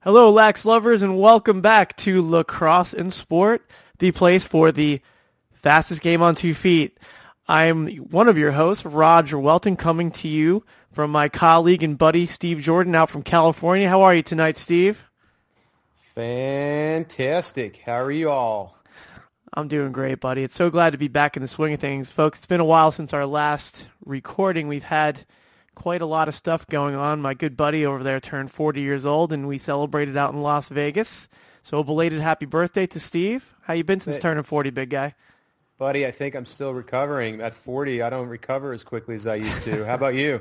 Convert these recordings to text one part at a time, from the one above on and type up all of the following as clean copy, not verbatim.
Hello, Lax lovers, and welcome back to Lacrosse in Sport, the place for the fastest game on 2 feet. I'm one of your hosts, Roger Welton, coming to you from my colleague and buddy, Steve Jordan, out from California. How are you tonight, Steve? Fantastic. How are you all? I'm doing great, buddy. It's so glad to be back in the swing of things. Folks, it's been a while since our last recording. We've had quite a lot of stuff going on. My good buddy over there turned 40 years old, and we celebrated out in Las Vegas. So a belated happy birthday to Steve. How you been since turning 40, big guy? Buddy, I think I'm still recovering. At 40, I don't recover as quickly as I used to. How about you?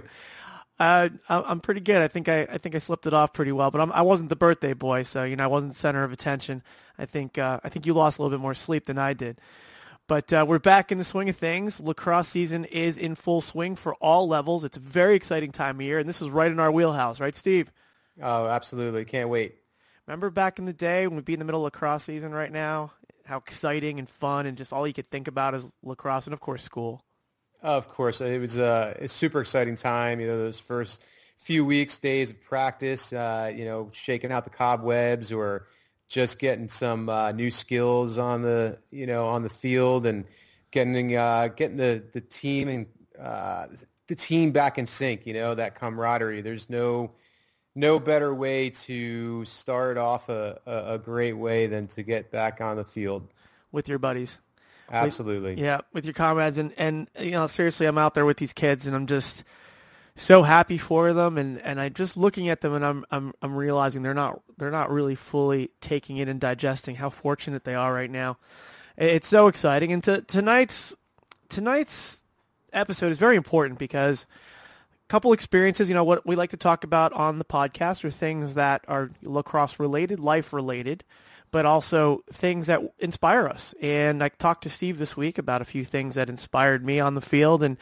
I'm pretty good. I think I slipped it off pretty well, but I wasn't the birthday boy, so I wasn't the center of attention. I think you lost a little bit more sleep than I did. But we're back in the swing of things. Lacrosse season is in full swing for all levels. It's a very exciting time of year, and this is right in our wheelhouse, right, Steve? Oh, absolutely. Can't wait. Remember back in the day when we'd be in the middle of lacrosse season right now? How exciting and fun, and just all you could think about is lacrosse and, of course, school. Of course. It was a super exciting time. Those first few weeks, days of practice, shaking out the cobwebs or just getting some new skills on the field and getting the team and the team back in sync. That camaraderie. There's no better way to start off a great way than to get back on the field with your buddies. Absolutely. With your comrades, and seriously, I'm out there with these kids, and I'm just so happy for them, and I just looking at them, and I'm realizing they're not really fully taking it and digesting how fortunate they are right now. It's so exciting, and tonight's episode is very important because a couple experiences. What we like to talk about on the podcast are things that are lacrosse related, life related, but also things that inspire us. And I talked to Steve this week about a few things that inspired me on the field, and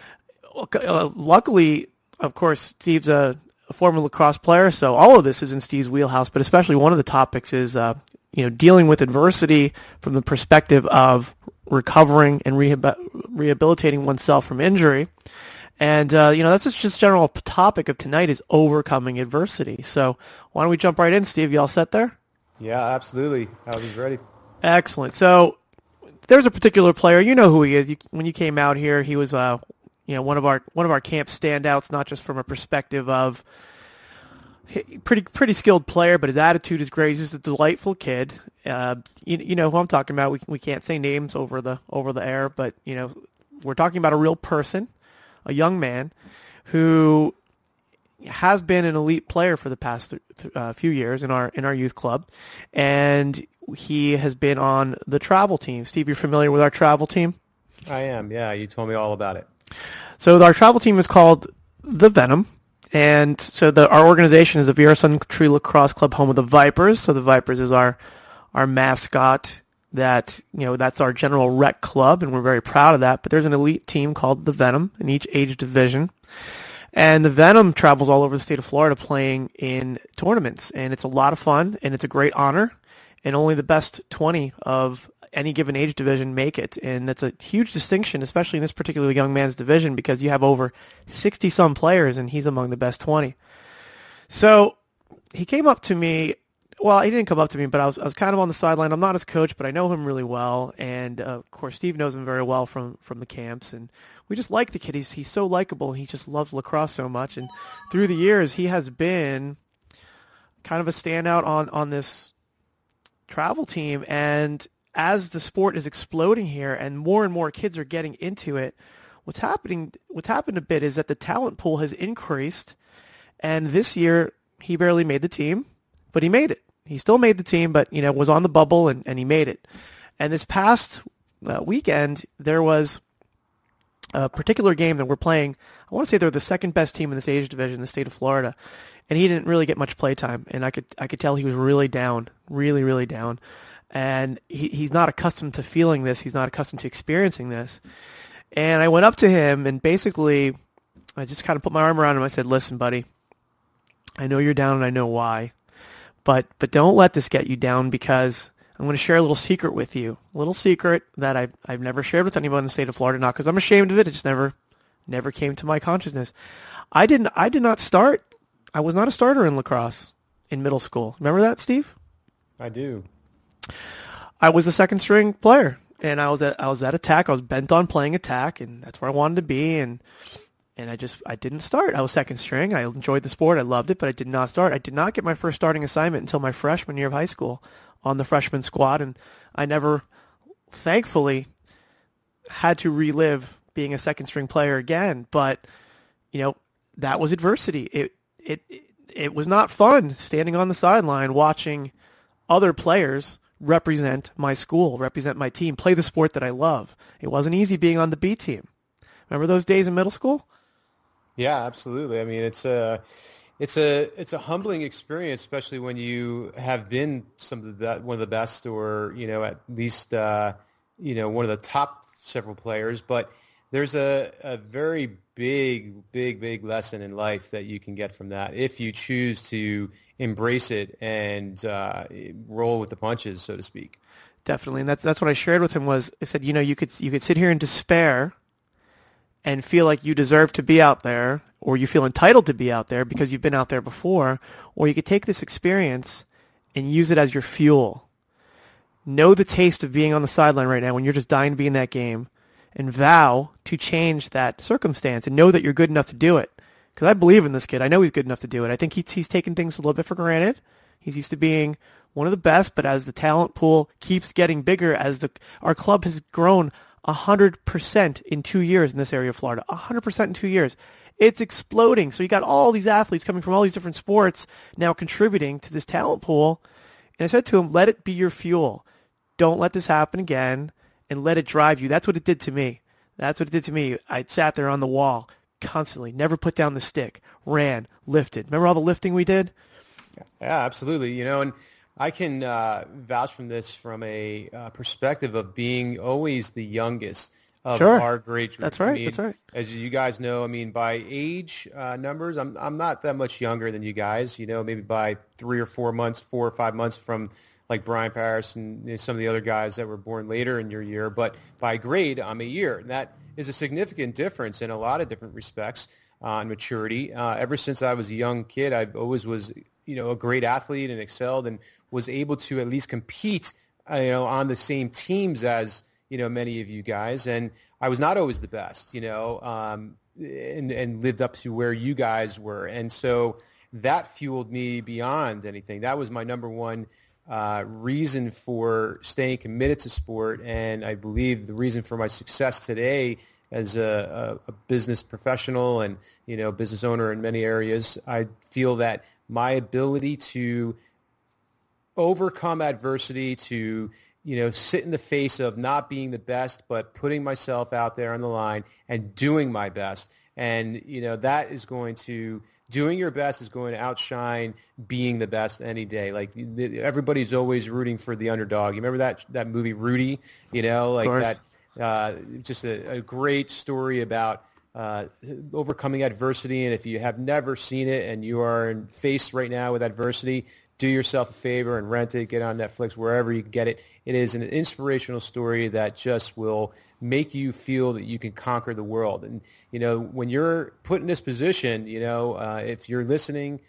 luckily, of course, Steve's a former lacrosse player, so all of this is in Steve's wheelhouse, but especially one of the topics is dealing with adversity from the perspective of recovering and rehabilitating oneself from injury. And, that's just general topic of tonight is overcoming adversity. So why don't we jump right in, Steve? You all set there? Yeah, absolutely. I was ready. Excellent. So there's a particular player. You know who he is. When you came out here, he was one of our camp standouts, not just from a perspective of pretty skilled player, but his attitude is great. He's just a delightful kid. You know who I'm talking about. We can't say names over the air, but we're talking about a real person, a young man who has been an elite player for the past few years in our youth club, and he has been on the travel team. Steve, you're familiar with our travel team? I am. Yeah, you told me all about it. So our travel team is called the Venom, and so our organization is the Viera Sun Tree Lacrosse Club, home of the Vipers. So the Vipers is our mascot. That's our general rec club, and we're very proud of that. But there's an elite team called the Venom in each age division, and the Venom travels all over the state of Florida playing in tournaments, and it's a lot of fun, and it's a great honor, and only the best 20 of any given age division make it. And that's a huge distinction, especially in this particular young man's division, because you have over 60-some players, and he's among the best 20. So he came up to me. Well, he didn't come up to me, but I was kind of on the sideline. I'm not his coach, but I know him really well. And, of course, Steve knows him very well from the camps. And we just like the kid. He's so likable. He just loves lacrosse so much. And through the years, he has been kind of a standout on this travel team. And as the sport is exploding here and more kids are getting into it, what's happened a bit is that the talent pool has increased. And this year, he barely made the team, but he made it. He still made the team, but, was on the bubble, and he made it. And this past weekend, there was a particular game that we're playing. I want to say they're the second best team in this age division in the state of Florida. And he didn't really get much play time. And I could tell he was really down, really, really down. And he's not accustomed to feeling this. He's not accustomed to experiencing this. And I went up to him, and basically I just kind of put my arm around him. I said, "Listen, buddy, I know you're down, and I know why. But don't let this get you down, because I'm going to share a little secret with you. A little secret that I've never shared with anyone in the state of Florida, not because I'm ashamed of it. It just never came to my consciousness. I was not a starter in lacrosse. in middle school. Remember that, Steve? I do. I was a second string player, and I was at attack. I was bent on playing attack, and that's where I wanted to be. And I didn't start. I was second string. I enjoyed the sport. I loved it, but I did not start. I did not get my first starting assignment until my freshman year of high school on the freshman squad, and I never, thankfully, had to relive being a second string player again. But that was adversity. It was not fun standing on the sideline watching other players represent my school, represent my team, play the sport that I love. It wasn't easy being on the B team. Remember those days in middle school? Yeah, absolutely. I mean, it's a humbling experience, especially when you have been one of the best, or at least one of the top several players. But there's a very big lesson in life that you can get from that if you choose to embrace it and roll with the punches, so to speak. Definitely, and that's what I shared with him. Was I said, you could sit here in despair and feel like you deserve to be out there, or you feel entitled to be out there because you've been out there before, or you could take this experience and use it as your fuel. Know the taste of being on the sideline right now when you're just dying to be in that game, and vow to change that circumstance and know that you're good enough to do it. Because I believe in this kid. I know he's good enough to do it. I think he's taken things a little bit for granted. He's used to being one of the best, but as the talent pool keeps getting bigger, as our club has grown 100% in 2 years in this area of Florida, 100% in 2 years. It's exploding. So you got all these athletes coming from all these different sports now contributing to this talent pool. And I said to him, let it be your fuel. Don't let this happen again, and let it drive you. That's what it did to me. I sat there on the wall constantly, never put down the stick, ran, lifted. Remember all the lifting we did? Yeah, absolutely. And I can vouch from this from a perspective of being always the youngest of our grade group. That's right. That's right. As you guys know, by age numbers, I'm not that much younger than you guys. Maybe by 4 or 5 months from like Brian Paris and some of the other guys that were born later in your year. But by grade, I'm a year, and that is a significant difference in a lot of different respects on maturity. Ever since I was a young kid, I always was a great athlete and excelled and was able to at least compete on the same teams as many of you guys. And I was not always the best, and lived up to where you guys were. And so that fueled me beyond anything. That was my number one reason for staying committed to sport, and I believe the reason for my success today as a business professional and business owner in many areas. I feel that my ability to overcome adversity, to sit in the face of not being the best, but putting myself out there on the line and doing my best, and that is going to. Doing your best is going to outshine being the best any day. Like everybody's always rooting for the underdog. You remember that movie Rudy? That. Just a great story about overcoming adversity. And if you have never seen it and you are faced right now with adversity, do yourself a favor and rent it. Get on Netflix, wherever you can get it. It is an inspirational story that just will make you feel that you can conquer the world. And, when you're put in this position, if you're listening,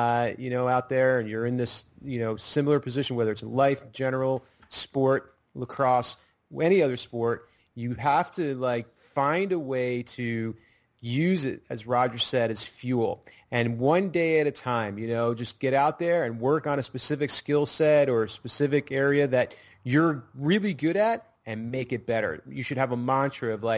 out there and you're in this, similar position, whether it's life, general, sport, lacrosse, any other sport, you have to find a way to use it, as Roger said, as fuel. And one day at a time, just get out there and work on a specific skill set or a specific area that you're really good at and make it better. You should have a mantra of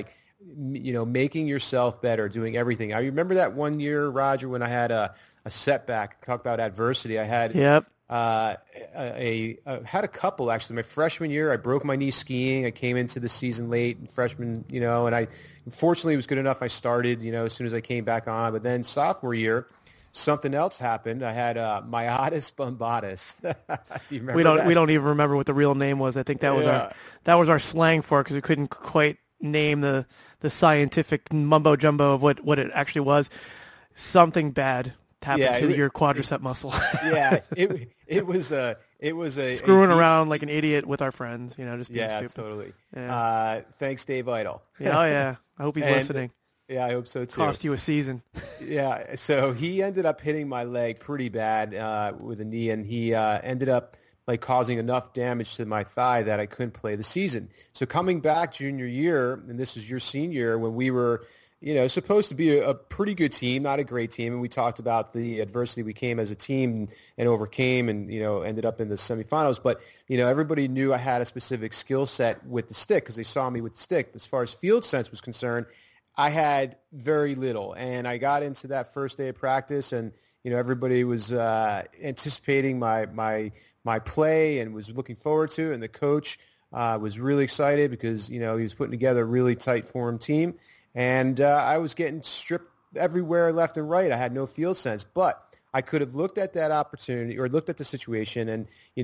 making yourself better, doing everything. I remember that one year, Roger, when I had a setback. Talk about adversity. I had I had a couple actually. My freshman year, I broke my knee skiing. I came into the season late, freshman, and I fortunately it was good enough. I started, as soon as I came back on. But then sophomore year, something else happened. I had myotis bumbatus. We don't even remember what the real name was. I think that was our slang for it because we couldn't quite name the scientific mumbo jumbo of what it actually was. Something bad happened to your quadricep muscle. It was a screwing around like an idiot with our friends, just being stupid. Totally. Yeah. Thanks, Dave Idle. I hope he's listening. Yeah, I hope so too. Cost you a season. Yeah, so he ended up hitting my leg pretty bad with a knee, and he ended up like causing enough damage to my thigh that I couldn't play the season. So coming back junior year, and this was your senior year, when we were, supposed to be a pretty good team, not a great team, and we talked about the adversity we came as a team and overcame, and ended up in the semifinals. But everybody knew I had a specific skill set with the stick because they saw me with the stick. As far as field sense was concerned, I had very little, and I got into that first day of practice, and everybody was anticipating my play and was looking forward to it, and the coach was really excited because he was putting together a really tight form team, and I was getting stripped everywhere left and right. I had no field sense, but I could have looked at that opportunity or looked at the situation and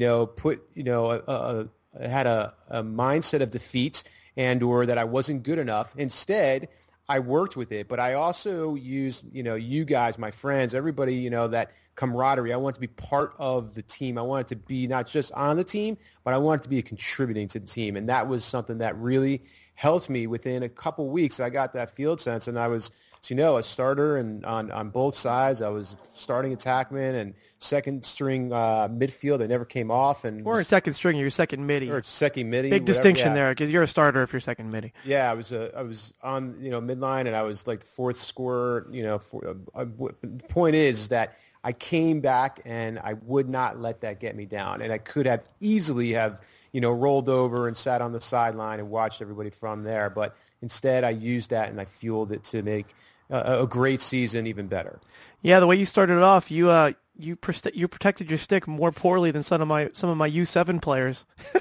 had a mindset of defeat and or that I wasn't good enough. Instead, I worked with it, but I also used, you guys, my friends, everybody, that camaraderie. I wanted to be part of the team. I wanted to be not just on the team, but I wanted to be contributing to the team. And that was something that really helped me. Within a couple weeks. I got that field sense, and I was, a starter and on both sides. I was starting attackman and second string midfield. I never came off. Or a second string, you're second midi. Or second midi. Big distinction there because you're a starter if you're second midi. Yeah, I was on midline, and I was like the fourth scorer. The point is that I came back, and I would not let that get me down. And I could have easily have rolled over and sat on the sideline and watched everybody from there. But instead, I used that and I fueled it to make a great season even better. Yeah, the way you started it off, you protected your stick more poorly than some of my U7 players.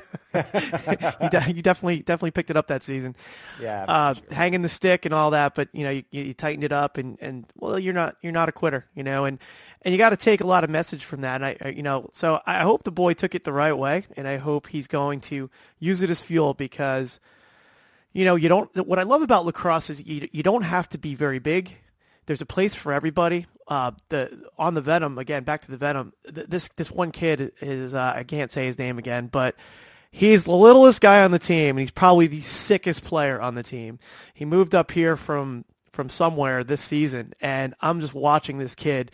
you definitely picked it up that season. Yeah, sure. Hanging the stick and all that, but you tightened it up and well, you're not a quitter, and you got to take a lot of message from that. And so I hope the boy took it the right way, and I hope he's going to use it as fuel because. What I love about lacrosse is you don't have to be very big. There's a place for everybody. On the Venom, again, back to the Venom, this one kid is, I can't say his name again, but he's the littlest guy on the team, and he's probably the sickest player on the team. He moved up here from somewhere this season, and I'm just watching this kid.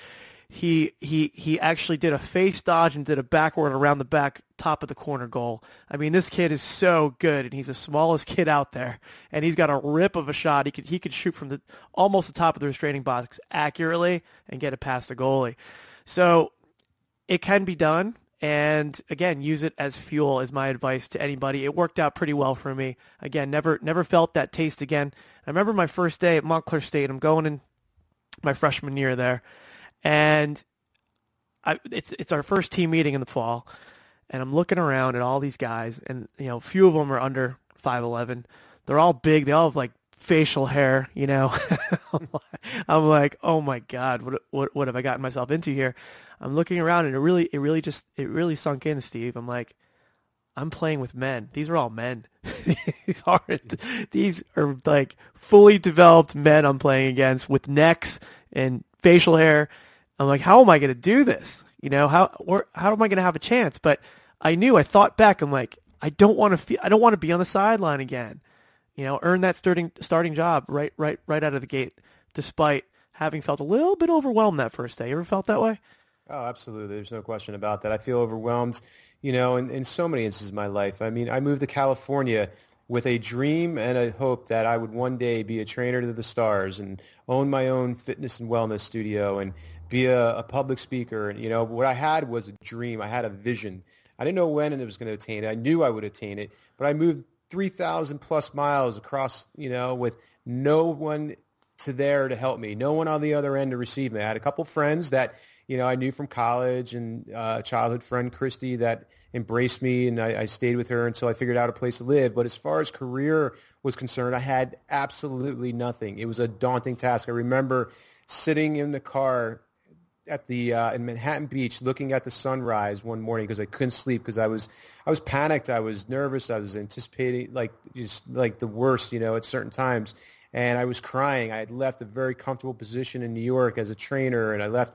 He actually did a face dodge and did a backward around the back top of the corner goal. I mean, this kid is so good, and he's the smallest kid out there, and he's got a rip of a shot. He could shoot from almost the top of the restraining box accurately and get it past the goalie. So it can be done, and again, use it as fuel is my advice to anybody. It worked out pretty well for me. Again, never felt that taste again. I remember my first day at Montclair State. I'm going in my freshman year there. And it's our first team meeting in the fall, and I'm looking around at all these guys, and a few of them are under 5'11". They're all big. They all have like facial hair. I'm like, oh my God, what have I gotten myself into here? I'm looking around, and it really sunk in, Steve. I'm like, I'm playing with men. These are all men. These are like fully developed men I'm playing against with necks and facial hair. I'm like, how am I going to do this? How am I going to have a chance? But I thought back. I'm like, I don't want to be on the sideline again. Earn that starting job right out of the gate, despite having felt a little bit overwhelmed that first day. You ever felt that way? Oh, absolutely. There's no question about that. I feel overwhelmed, in so many instances of my life. I mean, I moved to California with a dream and a hope that I would one day be a trainer to the stars and own my own fitness and wellness studio and be a public speaker. And, what I had was a dream. I had a vision. I didn't know when it was going to attain it. I knew I would attain it, but I moved 3,000 plus miles across, with no one there to help me, no one on the other end to receive me. I had a couple friends that, I knew from college and childhood friend Christy that embraced me, and I stayed with her until I figured out a place to live. But as far as career was concerned, I had absolutely nothing. It was a daunting task. I remember sitting in the car at the in Manhattan Beach, looking at the sunrise one morning because I couldn't sleep because I was panicked, I was nervous, I was anticipating just like the worst, at certain times. and I was crying. I had left a very comfortable position in New York as a trainer, and I left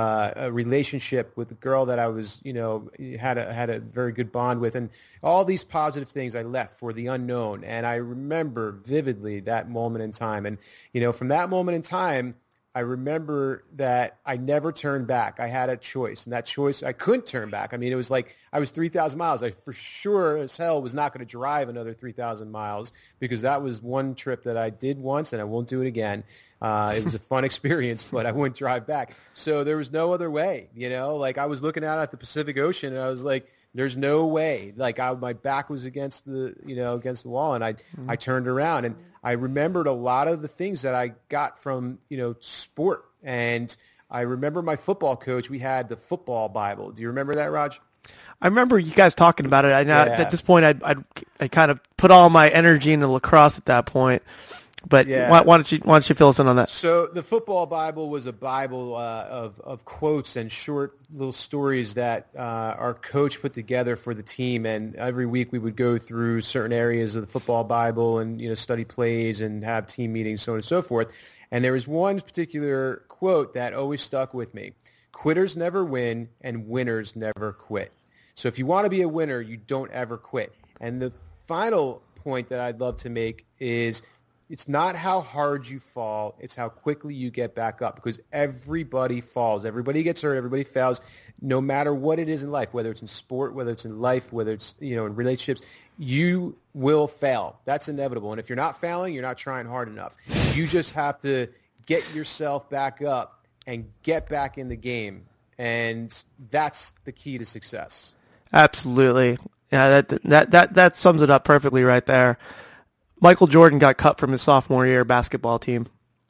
a relationship with a girl that I was, had a very good bond with, and all these positive things I left for the unknown. And I remember vividly that moment in time. And, from that moment in time, I remember that I never turned back. I had a choice, and that choice, I couldn't turn back. I mean, it was like I was 3,000 miles. I for sure as hell was not going to drive another 3,000 miles because that was one trip that I did once, and I won't do it again. It was a fun experience, but I wouldn't drive back. So there was no other way, Like I was looking out at the Pacific Ocean, and I was like, there's no way. Like my back was against the wall, and I turned around, and I remembered a lot of the things that I got from, sport. And I remember my football coach, we had the football Bible. Do you remember that, Raj? I remember you guys talking about it. At this point, I kind of put all my energy into lacrosse at that point. But why don't you fill us in on that? So the football Bible was a Bible of quotes and short little stories that our coach put together for the team. And every week we would go through certain areas of the football Bible and study plays and have team meetings, so on and so forth. And there was one particular quote that always stuck with me: "Quitters never win, and winners never quit." So if you want to be a winner, you don't ever quit. And the final point that I'd love to make is, it's not how hard you fall, it's how quickly you get back up, because everybody falls. Everybody gets hurt. Everybody fails, no matter what it is in life, whether it's in sport, whether it's in life, whether it's, in relationships, you will fail. That's inevitable. And if you're not failing, you're not trying hard enough. You just have to get yourself back up and get back in the game. And that's the key to success. Absolutely. Yeah, that sums it up perfectly right there. Michael Jordan got cut from his sophomore year basketball team.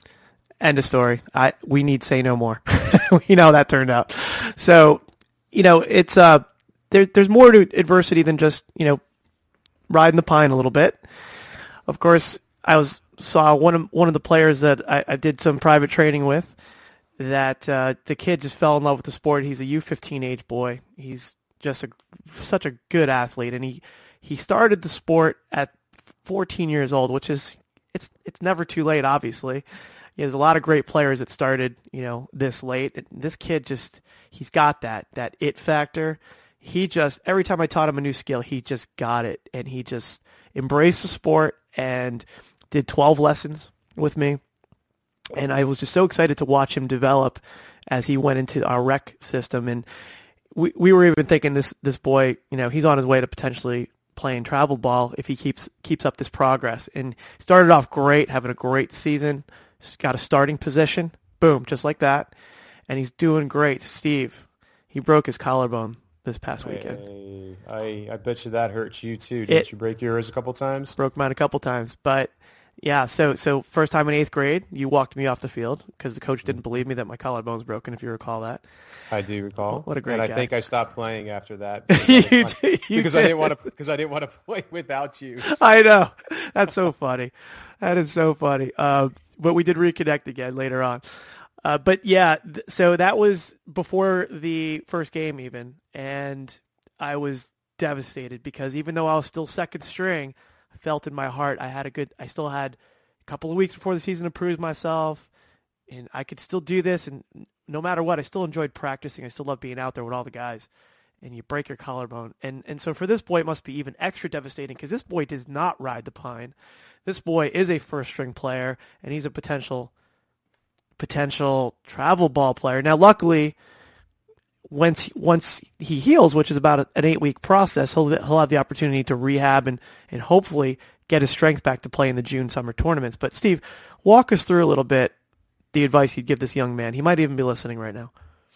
End of story. We need say no more. We know how that turned out. So, it's there's more to adversity than just riding the pine a little bit. Of course, I saw one of the players that I did some private training with. That the kid just fell in love with the sport. He's a U15 age boy. He's just such a good athlete, and he started the sport at 14 years old, which is it's never too late. Obviously, there's a lot of great players that started this late. This kid he's got that it factor. He just, every time I taught him a new skill, he just got it, and he just embraced the sport and did 12 lessons with me. And I was just so excited to watch him develop as he went into our rec system. And we were even thinking this boy, he's on his way to potentially playing travel ball if he keeps up this progress. And started off great, having a great season, got a starting position, boom, just like that. And he's doing great. Steve, he broke his collarbone this past weekend. I bet you that hurts you too. Didn't you break yours a couple times? Broke mine a couple times, but yeah. So first time in 8th grade, you walked me off the field because the coach didn't believe me that my collarbone's broken. If you recall that. I do recall. What a great guy. I think I stopped playing after that because I didn't want to play without you. I know. That's so funny. That is so funny. But we did reconnect again later on. But yeah, so that was before the first game even, and I was devastated because even though I was still second string, I felt in my heart I still had a couple of weeks before the season to prove myself, and I could still do this, and no matter what, I still enjoyed practicing. I still loved being out there with all the guys, and you break your collarbone. And so for this boy, it must be even extra devastating because this boy does not ride the pine. This boy is a first-string player, and he's a potential travel ball player. Now, luckily, once he heals, which is about an 8-week process, he'll have the opportunity to rehab and hopefully get his strength back to play in the June summer tournaments. But Steve, walk us through a little bit the advice you'd give this young man. He might even be listening right now.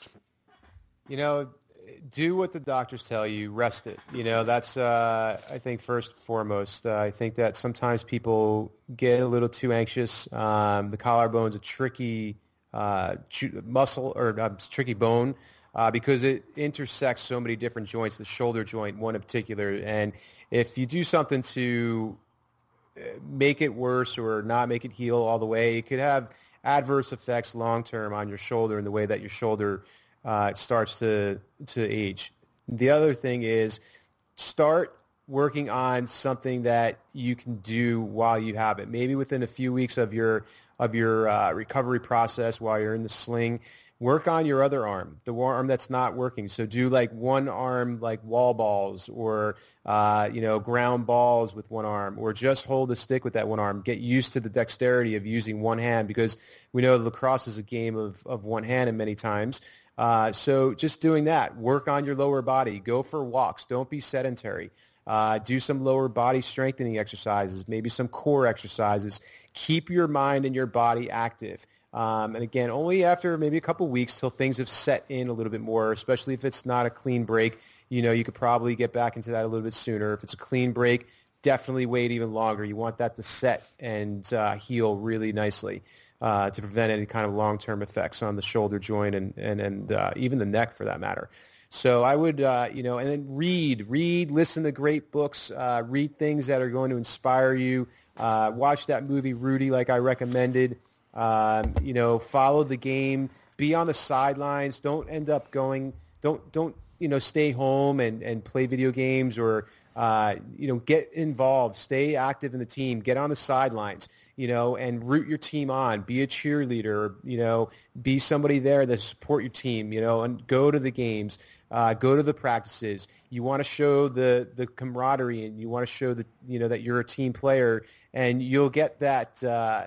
Do what the doctors tell you. Rest it. That's, I think, first and foremost. I think that sometimes people get a little too anxious. The collarbone's a tricky muscle or tricky bone because it intersects so many different joints, the shoulder joint, one in particular. And if you do something to make it worse or not make it heal all the way, it could have adverse effects long-term on your shoulder and the way that your shoulder starts to age. The other thing is start working on something that you can do while you have it. Maybe within a few weeks of your recovery process while you're in the sling, work on your other arm, the arm that's not working. So do like one arm, like wall balls or, ground balls with one arm, or just hold the stick with that one arm. Get used to the dexterity of using one hand, because we know lacrosse is a game of one hand and many times. So just doing that, work on your lower body, go for walks. Don't be sedentary. Do some lower body strengthening exercises, maybe some core exercises. Keep your mind and your body active. And again, only after maybe a couple weeks till things have set in a little bit more, especially if it's not a clean break. You could probably get back into that a little bit sooner. If it's a clean break, definitely wait even longer. You want that to set and heal really nicely to prevent any kind of long-term effects on the shoulder joint and even the neck for that matter. So I would, and then read, listen to great books, read things that are going to inspire you. Watch that movie Rudy, like I recommended. Follow the game. Be on the sidelines. Don't end up going. Don't stay home and play video games or get involved. Stay active in the team. Get on the sidelines. And root your team on. Be a cheerleader. Be somebody there to support your team. And go to the games. Go to the practices. You want to show the camaraderie, and you want to show that that you're a team player, and you'll get that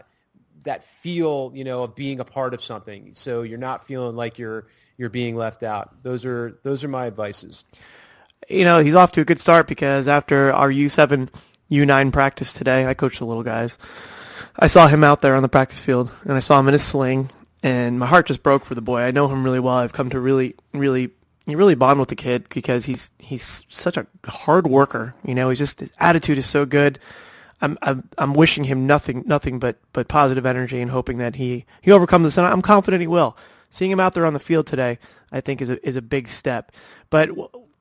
feel of being a part of something. So you're not feeling like you're being left out. Those are my advices. He's off to a good start, because after our U7, U9 practice today, I coached the little guys. I saw him out there on the practice field, and I saw him in his sling, and my heart just broke for the boy. I know him really well. I've come to really bond with the kid, because he's such a hard worker. His attitude is so good. I'm wishing him nothing but positive energy, and hoping that he overcomes this, and I'm confident he will. Seeing him out there on the field today, I think is a big step. But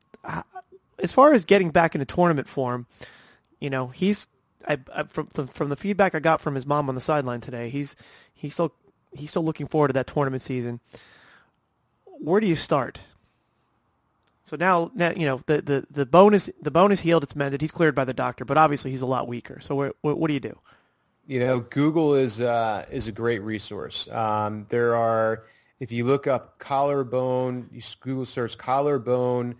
as far as getting back into tournament form, from the feedback I got from his mom on the sideline today, he's still looking forward to that tournament season. Where do you start? So now the bone is healed, it's mended, he's cleared by the doctor, but obviously he's a lot weaker. So what do you do? Google is a great resource. There are, if you look up collarbone, you Google search collarbone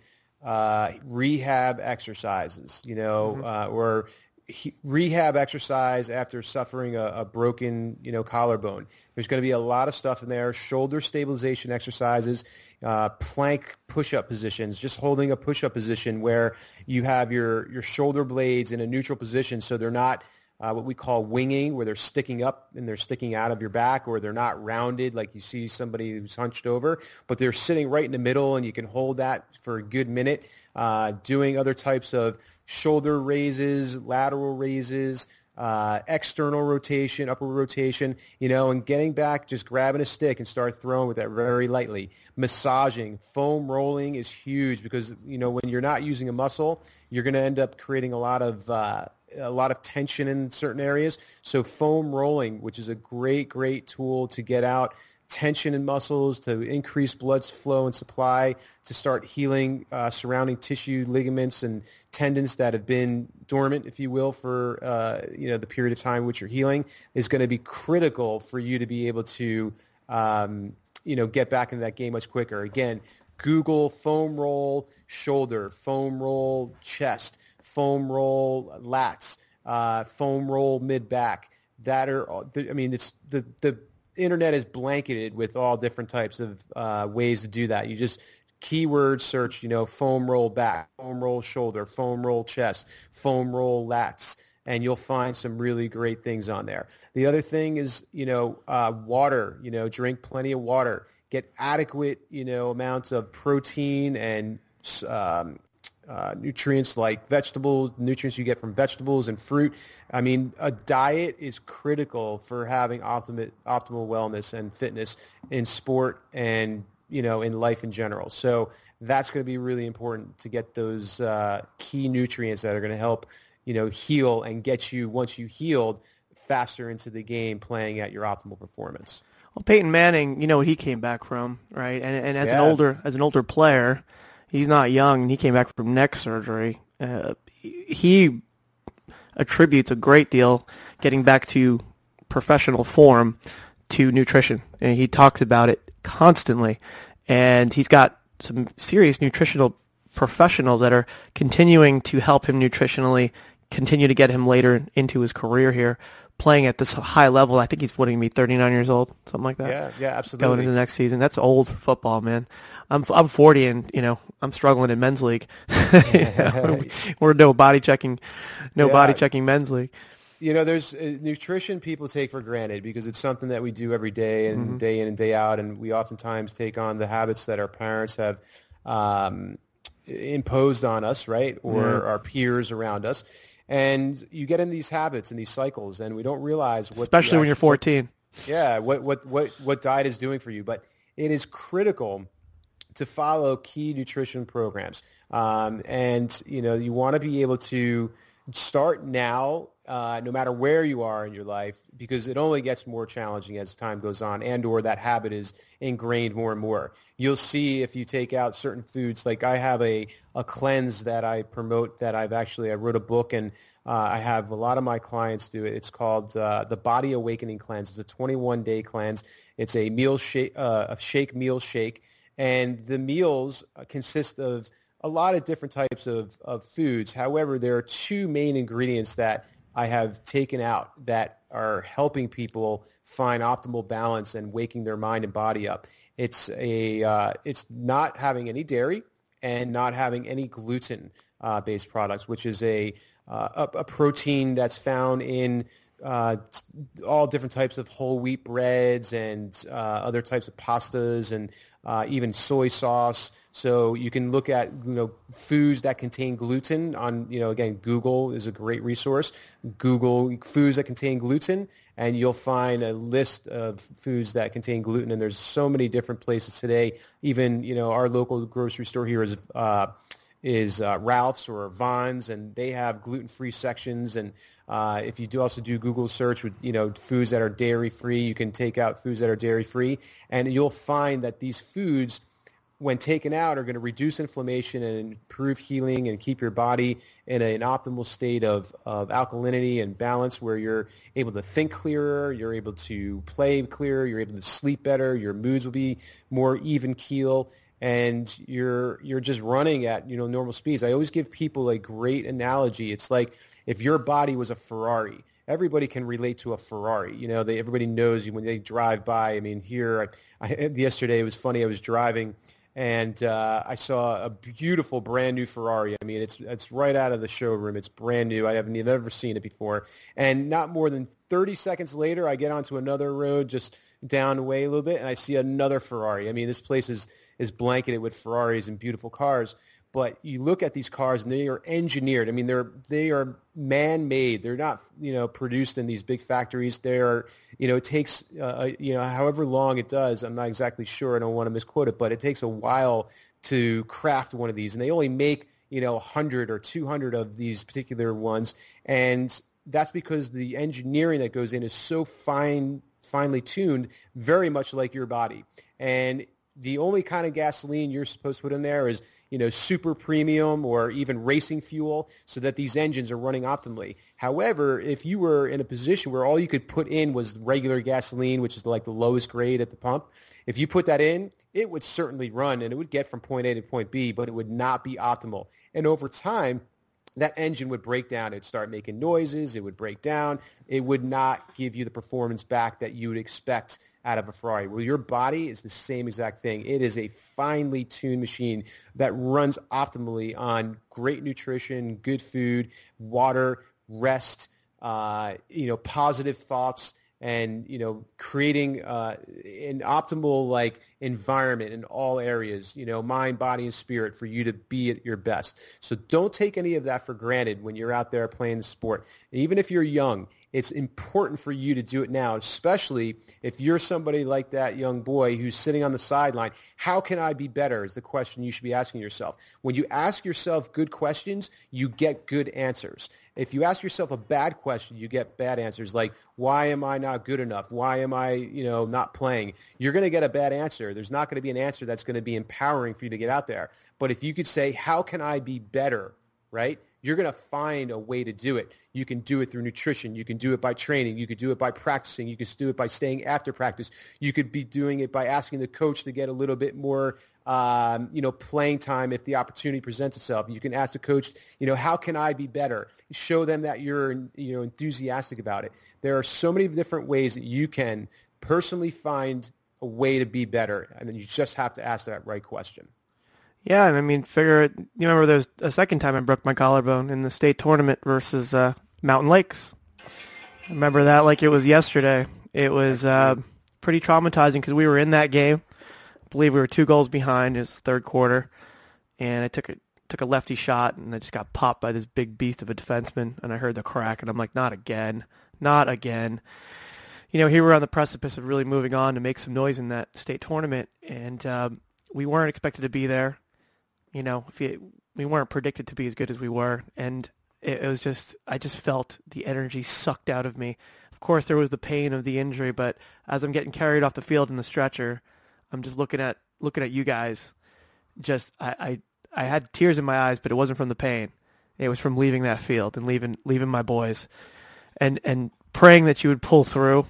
rehab exercises, or rehab exercise after suffering a broken, collarbone. There's going to be a lot of stuff in there. Shoulder stabilization exercises, plank push-up positions, just holding a push-up position where you have your shoulder blades in a neutral position, so they're not what we call winging, where they're sticking up and they're sticking out of your back, or they're not rounded like you see somebody who's hunched over, but they're sitting right in the middle, and you can hold that for a good minute. Doing other types of shoulder raises, lateral raises, external rotation, upper rotation, and getting back, just grabbing a stick and start throwing with that very lightly. Massaging, foam rolling is huge, because, when you're not using a muscle, you're going to end up creating a lot of tension in certain areas. So foam rolling, which is a great tool to get out tension in muscles, to increase blood flow and supply, to start healing surrounding tissue, ligaments, and tendons that have been dormant, if you will, for the period of time which you're healing, is going to be critical for you to be able to get back into that game much quicker. Again, Google foam roll shoulder, foam roll chest, foam roll lats, foam roll mid back. It's the internet is blanketed with all different types of ways to do that. You just keyword search, foam roll back, foam roll shoulder, foam roll chest, foam roll lats, and you'll find some really great things on there. The other thing is, water, drink plenty of water, get adequate, amounts of protein and nutrients like vegetables, nutrients you get from vegetables and fruit. I mean, a diet is critical for having optimal wellness and fitness in sport and, in life in general. So that's going to be really important to get those key nutrients that are going to help, heal and get you, once you healed, faster into the game playing at your optimal performance. Well, Peyton Manning, what he came back from, right? And as an older player, he's not young, and he came back from neck surgery. he attributes a great deal getting back to professional form to nutrition, and he talks about it constantly. And he's got some serious nutritional professionals that are continuing to help him nutritionally, continue to get him later into his career here, playing at this high level. I think he's going to be 39 years old, something like that. Yeah, absolutely. Going into the next season. That's old for football, man. I'm 40 and, I'm struggling in men's league. We're no body checking men's league. There's nutrition people take for granted because it's something that we do every day and day in and day out, and we oftentimes take on the habits that our parents have imposed on us, right, or our peers around us. And you get in these habits and these cycles, and we don't realize what, especially when you're 14. What diet is doing for you. But it is critical to follow key nutrition programs, and you want to be able to start now, no matter where you are in your life, because it only gets more challenging as time goes on, and or that habit is ingrained more and more. You'll see if you take out certain foods, like I have a cleanse that I promote that I wrote a book, and I have a lot of my clients do it. It's called the Body Awakening Cleanse. It's a 21-day cleanse. It's a meal shake, and the meals consist of a lot of different types of foods. However, there are two main ingredients that I have taken out that are helping people find optimal balance and waking their mind and body up. It's not having any dairy and not having any gluten based products, which is a protein that's found in all different types of whole wheat breads and other types of pastas and even soy sauce. So you can look at foods that contain gluten on again, Google is a great resource. Google foods that contain gluten, and you'll find a list of foods that contain gluten. And there's so many different places today. Even our local grocery store here is Ralph's or Vons, and they have gluten-free sections. And if you also do Google search with foods that are dairy-free, you can take out foods that are dairy-free, and you'll find that these foods, when taken out, are going to reduce inflammation and improve healing and keep your body in an optimal state of alkalinity and balance, where you're able to think clearer, you're able to play clearer, you're able to sleep better, your moods will be more even keel, and you're just running at normal speeds. I always give people a great analogy. It's like if your body was a Ferrari. Everybody can relate to a Ferrari. Everybody knows when they drive by. I mean, yesterday it was funny. I was driving and I saw a beautiful brand new Ferrari. I mean, it's right out of the showroom. It's brand new. I haven't ever seen it before. And not more than 30 seconds later, I get onto another road just down the way a little bit, and I see another Ferrari. I mean, this place is blanketed with Ferraris and beautiful cars. But you look at these cars, and they are engineered. I mean, they are man-made. They're not, produced in these big factories. They are, it takes, however long it does. I'm not exactly sure. I don't want to misquote it, but it takes a while to craft one of these, and they only make 100 or 200 of these particular ones, and that's because the engineering that goes in is so finely tuned, very much like your body. And the only kind of gasoline you're supposed to put in there is super premium or even racing fuel, so that these engines are running optimally. However, if you were in a position where all you could put in was regular gasoline, which is like the lowest grade at the pump, if you put that in, it would certainly run and it would get from point A to point B, but it would not be optimal. And over time, that engine would break down. It'd start making noises. It would break down. It would not give you the performance back that you would expect out of a Ferrari. Well, your body is the same exact thing. It is a finely tuned machine that runs optimally on great nutrition, good food, water, rest, positive thoughts, and creating an optimal environment in all areas, mind, body, and spirit, for you to be at your best. So don't take any of that for granted when you're out there playing the sport. And even if you're young, it's important for you to do it now, especially if you're somebody like that young boy who's sitting on the sideline. How can I be better is the question you should be asking yourself. When you ask yourself good questions, you get good answers. If you ask yourself a bad question, you get bad answers, like, why am I not good enough? Why am I, not playing? You're going to get a bad answer. There's not going to be an answer that's going to be empowering for you to get out there. But if you could say, how can I be better, right? you're going to find a way to do it. You can do it through nutrition. You can do it by training. You could do it by practicing. You could do it by staying after practice. You could be doing it by asking the coach to get a little bit more playing time if the opportunity presents itself. You can ask the coach, how can I be better? Show them that you're, enthusiastic about it. There are so many different ways that you can personally find a way to be better, and then you just have to ask that right question. Yeah, and I mean, you remember there was a second time I broke my collarbone in the state tournament versus Mountain Lakes. I remember that like it was yesterday. It was pretty traumatizing because we were in that game. I believe we were 2 goals behind. It was third quarter, and I took a lefty shot, and I just got popped by this big beast of a defenseman, and I heard the crack, and I'm like, not again, not again. Here we're on the precipice of really moving on to make some noise in that state tournament, and we weren't expected to be there. We weren't predicted to be as good as we were, and it was just, I just felt the energy sucked out of me. Of course, there was the pain of the injury, but as I'm getting carried off the field in the stretcher, I'm just looking at you guys. Just, I had tears in my eyes, but it wasn't from the pain. It was from leaving that field and leaving my boys, and praying that you would pull through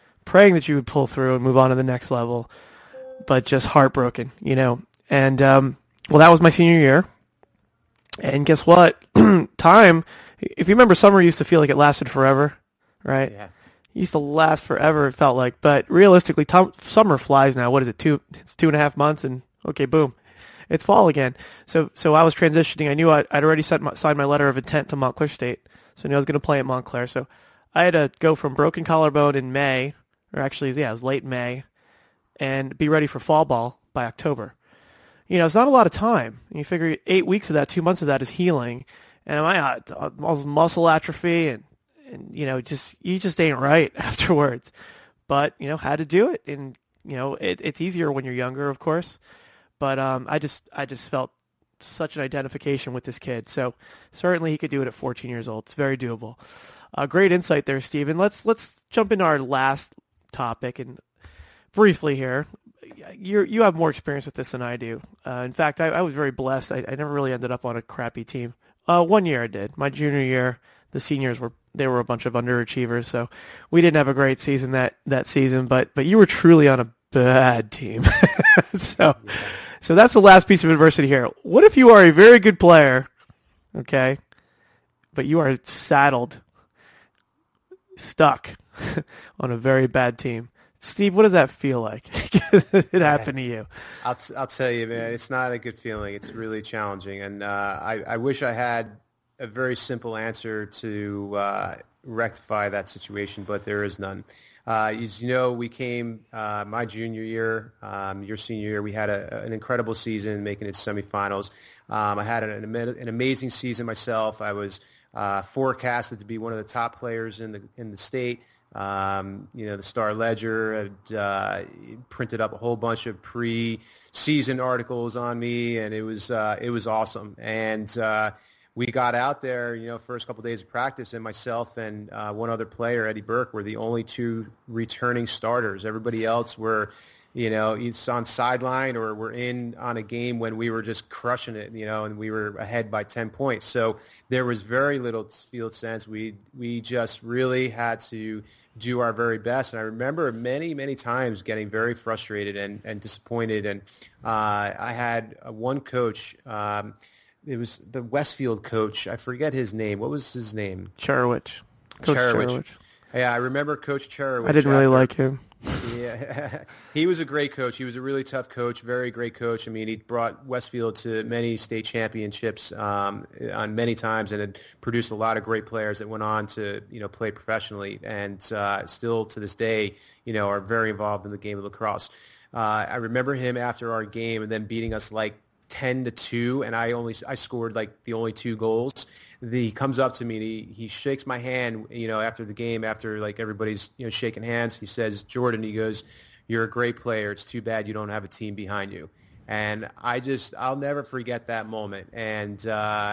and move on to the next level, but just heartbroken, and. Well, that was my senior year, and guess what? Time, if you remember, summer used to feel like it lasted forever, right? Yeah. It used to last forever, it felt like, but realistically, summer flies now. What is it, it's 2.5 months, and okay, boom, it's fall again. So I was transitioning. I knew I'd already signed my letter of intent to Montclair State, so I knew I was going to play at Montclair, so I had to go from broken collarbone in May, or actually, yeah, it was late May, and be ready for fall ball by October. It's not a lot of time. You figure 8 weeks of that, 2 months of that is healing, and all this muscle atrophy, and you just ain't right afterwards. But had to do it, and it's easier when you're younger, of course. But I just felt such an identification with this kid. So certainly he could do it at 14 years old. It's very doable. Great insight there, Stephen. Let's jump into our last topic, and briefly here. You have more experience with this than I do. In fact, I was very blessed. I never really ended up on a crappy team. 1 year I did. My junior year, the seniors were a bunch of underachievers, so we didn't have a great season that season. But you were truly on a bad team. So that's the last piece of adversity here. What if you are a very good player, okay, but you are stuck on a very bad team? Steve, what does that feel like? It happened to you. I'll tell you, man, it's not a good feeling. It's really challenging. And I wish I had a very simple answer to rectify that situation, but there is none. As you know, we came my junior year, your senior year, we had an incredible season, making it semifinals. I had an amazing season myself. I was forecasted to be one of the top players in the state. The Star Ledger had printed up a whole bunch of pre-season articles on me, and it was awesome. And we got out there, first couple of days of practice, and myself and one other player, Eddie Burke, were the only 2 returning starters. Everybody else were, either on sideline or were in on a game when we were just crushing it, and we were ahead by 10 points. So there was very little field sense. We just really had to do our very best. And I remember many, many times getting very frustrated and disappointed. And I had one coach, it was the Westfield coach. I forget his name. What was his name? Cherowich. Coach Cherowich. Yeah, I remember Coach Cherowich. I didn't really like him. Yeah, he was a great coach. He was a really tough coach, very great coach. I mean, he brought Westfield to many state championships on many times, and had produced a lot of great players that went on to play professionally, and still to this day are very involved in the game of lacrosse. I remember him after our game and then beating us like 10-2, and I scored like the only 2 goals. He comes up to me and he shakes my hand, after the game, after like everybody's shaking hands. He says, "Jordan," he goes, "you're a great player. It's too bad you don't have a team behind you." And I'll never forget that moment. And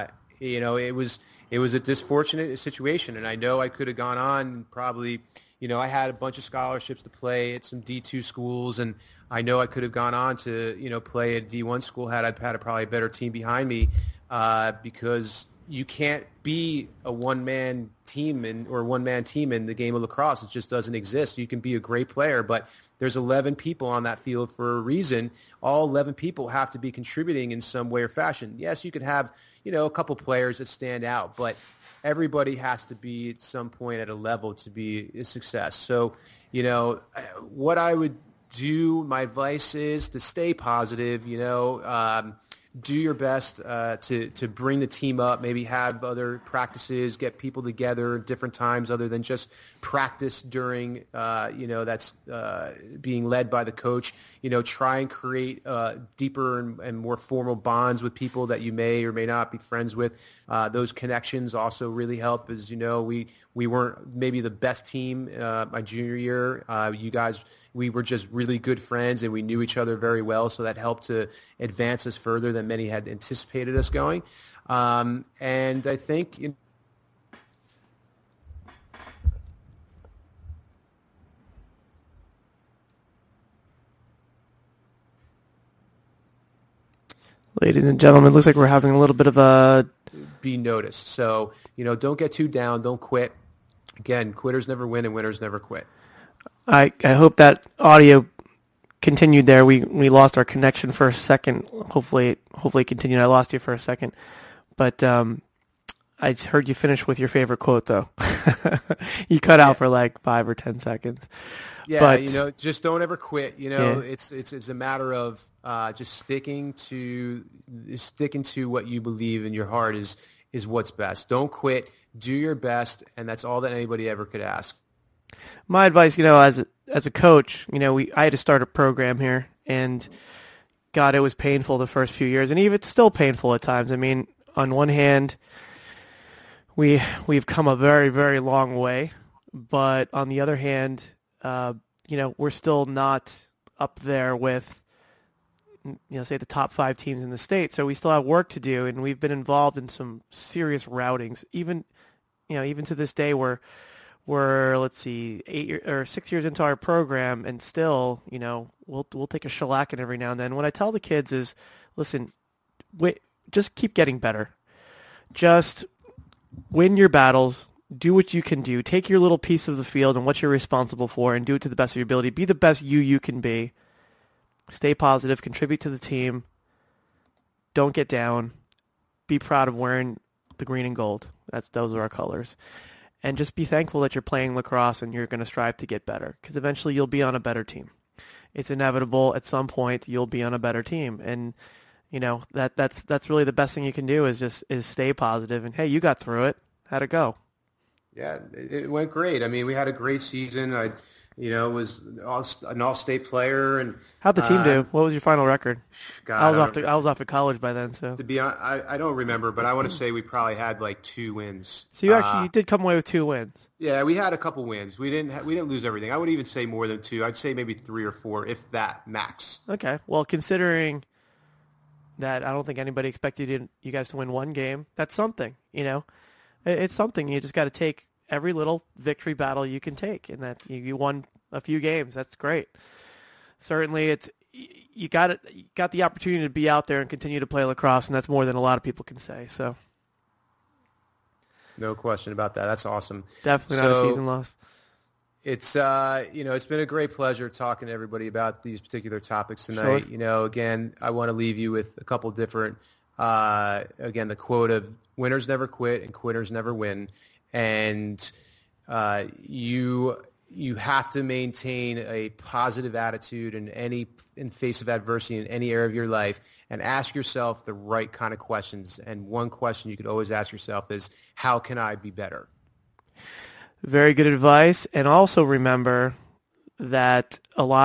it was a disfortunate situation, and I know I could have gone on and probably. I had a bunch of scholarships to play at some D2 schools, and I know I could have gone on to, play at D1 school had I had probably a better team behind me, because, you can't be a one-man team or one-man team in the game of lacrosse. It just doesn't exist. You can be a great player, but there's 11 people on that field for a reason. All 11 people have to be contributing in some way or fashion. Yes, you could have, a couple players that stand out, but everybody has to be at some point at a level to be a success. So, what I would do, my advice is to stay positive, do your best to bring the team up, maybe have other practices, get people together at different times other than just practice during, that's being led by the coach. Try and create deeper and more formal bonds with people that you may or may not be friends with. Those connections also really help. As we weren't maybe the best team my junior year. You guys, we were just really good friends and we knew each other very well, so that helped to advance us further than many had anticipated us going. And I think ladies and gentlemen, it looks like we're having a little bit of a be noticed. So, don't get too down. Don't quit. Again, quitters never win and winners never quit. I hope that audio continued there. We lost our connection for a second. Hopefully it continued. I lost you for a second. But I heard you finish with your favorite quote, though. You cut out for like 5 or 10 seconds. Yeah, but, just don't ever quit. It's a matter of just sticking to what you believe in your heart is what's best. Don't quit. Do your best, and that's all that anybody ever could ask. My advice, as a coach, I had to start a program here, and God, it was painful the first few years, and even it's still painful at times. I mean, on one hand, we've come a very, very long way, but on the other hand, we're still not up there with, say the top 5 teams in the state. So we still have work to do, and we've been involved in some serious routings. Even to this day, we're 6 years into our program, and still, we'll take a shellacking every now and then. What I tell the kids is, listen, just keep getting better. Just win your battles. Do what you can do. Take your little piece of the field and what you're responsible for, and do it to the best of your ability. Be the best you can be. Stay positive. Contribute to the team. Don't get down. Be proud of wearing the green and gold. Those are our colors. And just be thankful that you're playing lacrosse and you're going to strive to get better, because eventually you'll be on a better team. It's inevitable. At some point, you'll be on a better team. And, that's really the best thing you can do is stay positive. And, hey, you got through it. How'd it go? Yeah, it went great. I mean, we had a great season. I was an all-state player. And how'd the team do? What was your final record? God, I was off at college by then. So to be honest, I don't remember, but I want to say we probably had like 2 wins. So you did come away with 2 wins. Yeah, we had a couple wins. We didn't lose everything. I wouldn't even say more than 2. I'd say maybe 3 or 4, if that, max. Okay. Well, considering that I don't think anybody expected you guys to win 1 game, that's something. It's something. You just got to take every little victory battle you can take, and that you won a few games. That's great. Certainly, you got the opportunity to be out there and continue to play lacrosse, and that's more than a lot of people can say. So, no question about that. That's awesome. Definitely not a season loss. It's it's been a great pleasure talking to everybody about these particular topics tonight. Sure. Again, I want to leave you with a couple different. Again, the quote of "Winners never quit and quitters never win," and you have to maintain a positive attitude in face of adversity in any area of your life, and ask yourself the right kind of questions. And one question you could always ask yourself is, how can I be better? Very good advice. And also remember that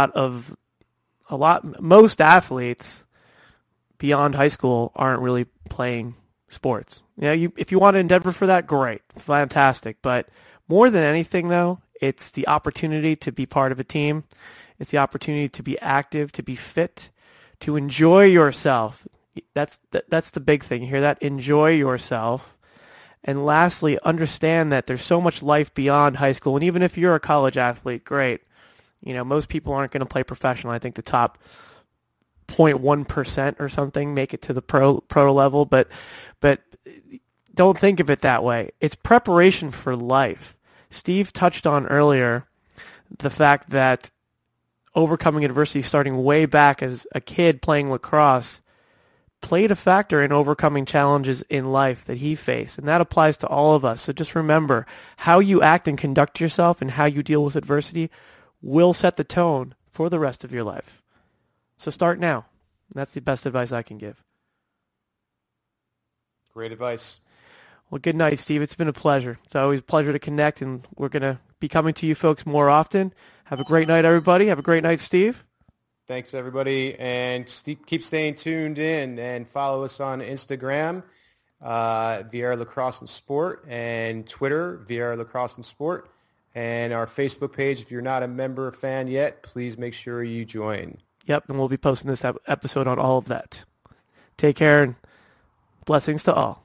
most athletes beyond high school aren't really playing sports. If you want to endeavor for that, great, fantastic. But more than anything, though, it's the opportunity to be part of a team. It's the opportunity to be active, to be fit, to enjoy yourself. That's the big thing. You hear that? Enjoy yourself. And lastly, understand that there's so much life beyond high school. And even if you're a college athlete, great. Most people aren't going to play professional. I think the top 0.1% or something make it to the pro level. But don't think of it that way. It's preparation for life. Steve touched on earlier the fact that overcoming adversity starting way back as a kid playing lacrosse played a factor in overcoming challenges in life that he faced. And that applies to all of us. So just remember, how you act and conduct yourself and how you deal with adversity will set the tone for the rest of your life. So start now. That's the best advice I can give. Great advice. Well, good night, Steve. It's been a pleasure. It's always a pleasure to connect, and we're going to be coming to you folks more often. Have a great night, everybody. Have a great night, Steve. Thanks, everybody. And keep staying tuned in and follow us on Instagram, Viera Lacrosse and Sport, and Twitter, Viera Lacrosse and Sport, and our Facebook page. If you're not a member or fan yet, please make sure you join. Yep, and we'll be posting this episode on all of that. Take care, and blessings to all.